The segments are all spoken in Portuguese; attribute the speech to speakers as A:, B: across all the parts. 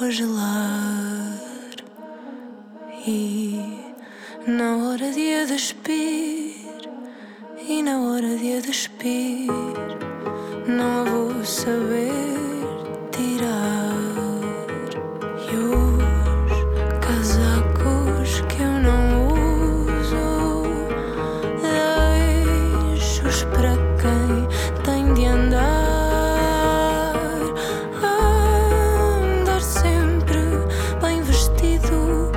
A: a gelar. E na hora de a despir, e na hora de a despir, não a vou saber tirar. E os casacos que eu não uso, deixo-os para quem tem de andar. Andar sempre bem vestido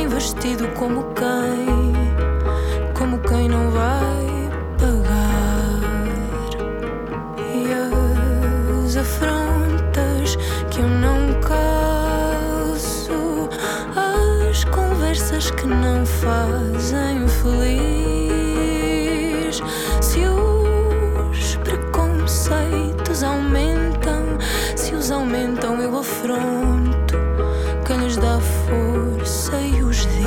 A: como quem não vai pagar. E as afrontas que eu não calço, as conversas que não fazem feliz. Se os preconceitos aumentam, se os aumentam, eu afronto quem lhes dá força e os diz.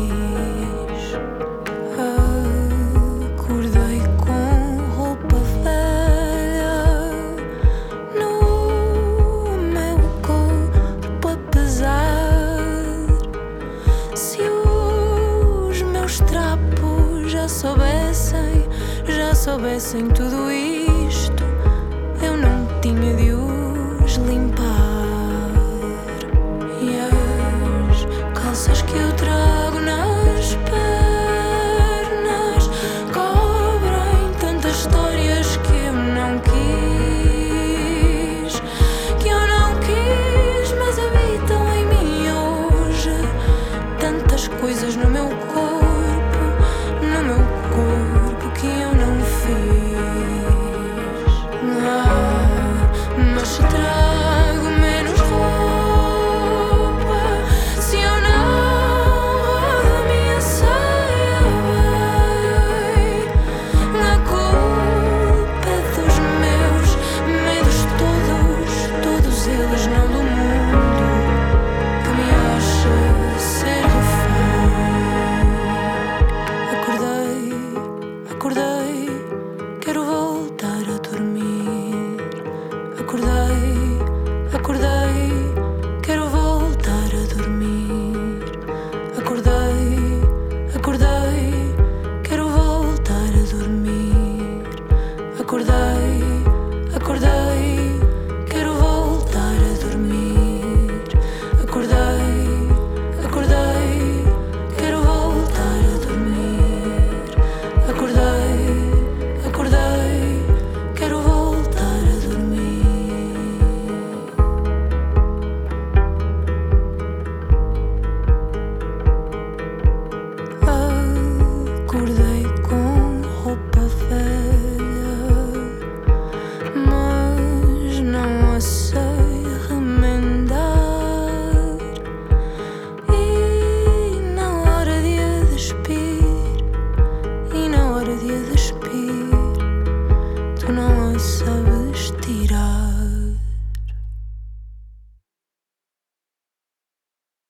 A: Acordei com roupa velha no meu corpo a pesar. Se os meus trapos já soubessem tudo isso,